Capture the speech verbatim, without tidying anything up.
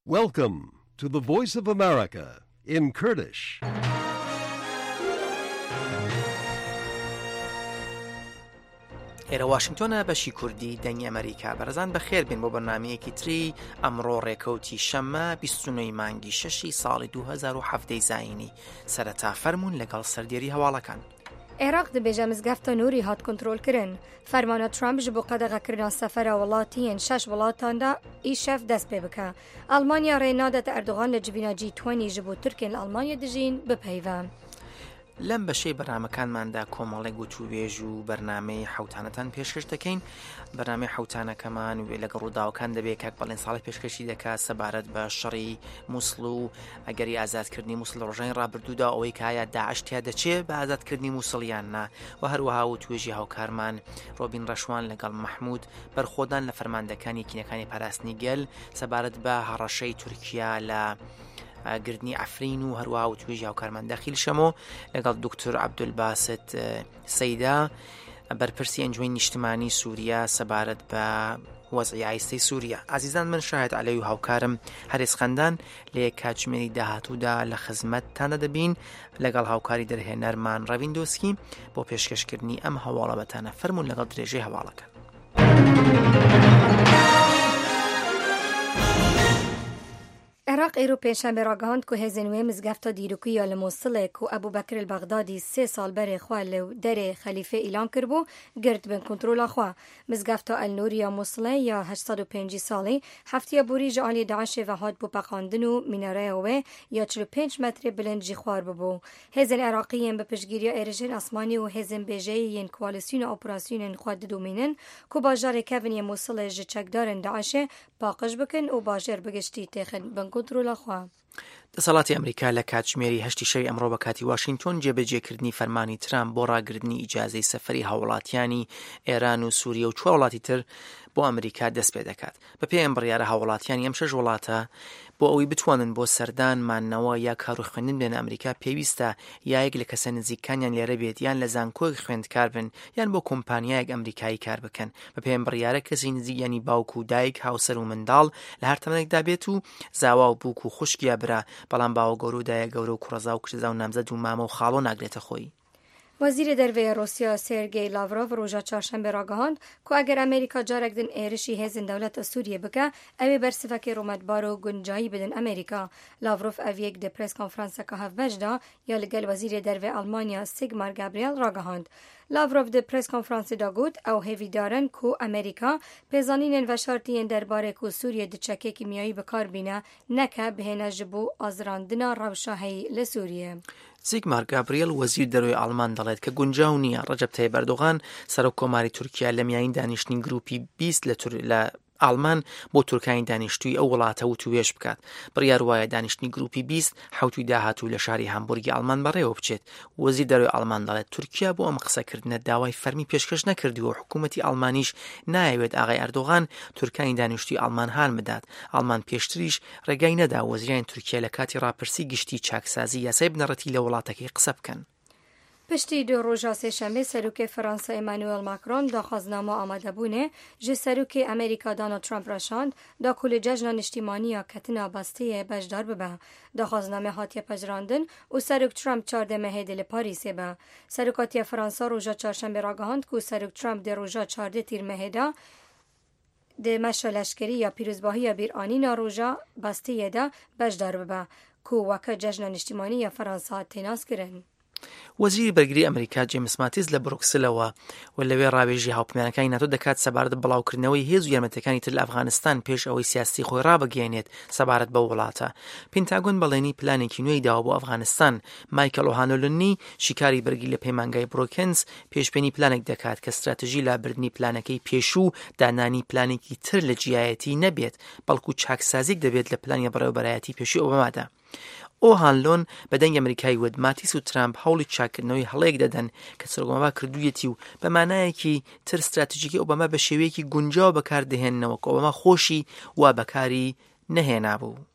Welcome to the Voice of America in Kurdish. ئێرە واشنگتۆنە بەشی کوردی دەنگی ئەمریکا بەرەزان بەخێر بێن بۆ بەرنامەیەکی تری ئەمڕۆ ڕێکەوتی شەممە بیست و نۆی مانگی شەشی ساڵی دوو هەزار و هەفت زاینی سەرەتا فەرموون لەگەڵ سەردێری هەواڵەکان. عێراق دەبێژە مزگەفتە نووری هات کۆنترۆلکردن. فەرمانە ترامپ ji بۆ قەدەغەکردنا سەفەرە وڵاتیان شەش وڵاتاندا ئیشەف دەست پێ بکە. ئەڵمانیا ڕێنادەتە ئەردوغان لە جبینە جی توێنی ji بۆ تورکێن لە ئەڵمانیا دژین بپەیوە. لەم بەشەی بەرنامەکانماندا کۆمەڵێک گوتوبێژ و بەرنامەی حەوتانەتان پێشکەش دەکەین. بەرنامەی حەوتانەکەمان وێ لەگە ڕووداوەکان دەبێت کاک بەڵێن ساڵی پێشکەشی دەکات سەبارەت بە شەڕی مووسڵ و ئەگەری ئازادکردنی مووسڵ لە ڕۆژەی ڕابردوودا ئەوەی کایە داعشتیا دەچێت بە ئازادکردنی مووسڵیان نا و هەروەها و توێژی هاوکارمان ڕۆبین ڕەشوان لەگەڵ مەحموود بەرخۆدان لە فەرماندەکانی کینەکانی پاراستنی گەل سەبارەت بە هەڕەشەی تورکیا لە گردنی ئەفرین و هەروەها و توێژی هاوکارمان داخیل شەمۆ لەگەڵ دکتۆر عەبدولباست سەیدا بەرپرسی ئەنجومەی نیشتیمانی سووریا سەبارەت بە وەزعی ئایستەی سووریا. ئازیزان من شاهد عەلەوی و هاوکارم هەرێز خەندان لە یەک کاتژمێری داهاتوودا لە خزمەتتانە دەبین لەگەڵ هاوکاری دەرهێنەرمان ڕەڤین دۆسکی بۆ پێشکەشکردنی ئەم هەواڵە بەتانە فەرموون لەگەڵ درێژەی هەواڵەکان. عێراق ئێرۆ پێشەنبە ڕاگەهاند کو هێزên wê mizgefta dîrokî li Mosilê ku Ebu Bekir el-Bexdadî sê sal berê xwe li derê xelîfê îlan kiribû girt bin kontrola xwe. Mizgefta El-Nûr ya Mosilê ya heşt sed û pêncî salî heftiya borî ji aliyê Daişê ve hat bû peqandin û mînareya wê ya çil û pênc metrê bilind jî xwar bibû. Hêzên Iraqî yên bi piştgiriya êrişên asmanî û hêzên bêjeyî yên koalîsyona operasyonên xwe didomînin ku bajarê kevin yê Mosilê ji çekdarên Daişê paqij bikin û bajêr bigiştî têxin bin kontrola xwe. دەسەڵاتی ئەمریکا لە کاتژمێری هەشتی شەوی ئەمڕۆ بە کاتی واشنگتۆن جێبەجێکردنی فەرمانی ترامپ بۆ ڕاگرتنی ئیجازەی سەفەری هاوڵاتیانی ئێران و سووریا و چوار وڵاتی تر بۆ ئەمریکا دەست پێ دەکات. بەپێی ئەم بڕیارە هاوڵاتیانی ئەم شەش وڵاتە بۆ ئەوەی بتوانن بۆ سەردان مانەوە یا کاروخوێندن بێنە ئەمریکا پێویستە یایەک لە کەسە نزیکانیان لێرە بێت یان لە زانکۆی خوێندکار بن یان بۆ کۆمپانیایەک ئەمریکایی کار بکەن. بەپێی ئەم بڕیارە کەسی نزیک ینی باوک و دایک هاوسەر و منداڵ لە هەر تەمەنێکدا بێت و زاوا و بووک و خوشکیا برا بەڵام باوە گەورە و دایە گەورە و کوڕەزا و کشتزا و نامزەد و مامە و خاڵۆ ناگرێتە خۆی. وەزیرە دەرەوەی رووسیا سێرگێی لاڤرۆڤ ڕۆژە چوارشەمبێ ڕاگەهاند کو ئەگەر ئەمریکا جارێک دن ئێرشی هێزن دەوڵەتە سووریە بکە ئەوێ بەرسفەکەی ڕۆمەتبار و گونجایی بدن ئەمریکا. لاڤرۆڤ ئەڤیەک دە پرێس کۆنفرانسەکە هەڤبەشدا یا لەگەل وەزیرێ دەرەوەی ئەڵمانیا سیگمار گابریێل ڕاگەهاند. لاڤرۆڤ دە پرێس کۆنفرانسێدا گوت ئەو هێویدارن کو ئەمریکا پێزانینên veşartiyên derbarê ku Sûriyê di çekê kîmyayî bikarbîne neke bihêne ji bo azirandina rewşa heyî li Sûriyê. سیگمار گابریێل وەزیر دەرەوەی ئەڵمان دەڵێت کە گونجاو نییە ڕەجەب تایب ئەردۆغان سەرۆک کۆماری تورکیا لە میانین دانیشتنی گروپی بیست لە ئەڵمان بۆ تورکانی دانیشتووی ئەو وڵاتە و توێش بکات. بڕیار وایە دانیشتنی گروپی بیست حوتوی داهاتوو لە شاری هامبورگی ئەڵمان بەڕێوە بچێت. وەزیر دەرەوەی ئەڵمان دەڵێت تورکیا بۆ ئەم قسەکردنە داوای فەرمی پێشکەش نەکردووە و حکوومەتی ئەڵمانیش نایەوێت ئاغای ئەردۆغان تورکانی دانیشتووی ئەڵمان هان بدات. ئەڵمان پێشتریش ڕێگای نەدا وەزیرانی تورکیا لە کاتی ڕاپرسی گشتی چاکسازی یاسای بنەڕەتی لە وڵاتەکەی قسە بکەن. پشتی دو ڕۆژە سێشەمبێ سەرۆکێ فەرەنسا ئێمانوئێل ماکرۆن داخوازنامە ئامادەبوونێ ji serokê Amerîka Donald Trump reşand da ku li cejna niştîmaniya ketina bastiyê bejdar bibe. Daxwazname hatiye pejrandin û serok Trump çardê mehêdê li Parîsê be. Serokatiya Fransa roja çarşembê ragihand ku serok Trump dê roja çardê tîr mehêda dê meşa leşkerî ya pîrozbahiya bîranîna roja bastiyê de bejdar bibe ku weke cejna niştîmanî ya Fransa tênas kirin. وەزیری بەرگری ئەمریکا جێمس ماتیز لە بروکسلەوە و لەوێ ڕابێژی هاوپەیمانەکانی ناتۆ دەکات سەبارەت بڵاوکردنەوەی هێز و یارمەتیەکانی تر لە ئەفغانستان پێش ئەوەی سیاسی خۆی ڕابگەێنێت سەبارەت بە وڵاتە. پێنتاگۆن بەڵێنی پلانێکی نوێی داوە بۆ ئەفغانستان. مایکل ئۆهانلۆنی شیکاری بەرگی لە پەیمانگای بروکنز پێشبینی پلانێک دەکات کە استراتژی لابردنی پلانەکەی پێشوو دانانی پلانێکی تر لە جیایەتی نەبێت بەڵکو چاکسازیک دەبێت لە پلانی بەڕێوەبەرایەتی پێشووی ئۆبامادا. ئۆهانلۆن بەدەنگ ئەمریکای وت ماتیس و ترامپ هەوڵی چاکردنەوەی هەڵەیەک دەدەن کە سەرۆکۆمەبا کردوویەتی و بە مانایەکی تر استراتیژیکی ئۆباما بە شێوەیەکی گونجاو بەکاردەهێننەوە کە ئۆباما خۆشی وا بەکاری نەهێنا بوو.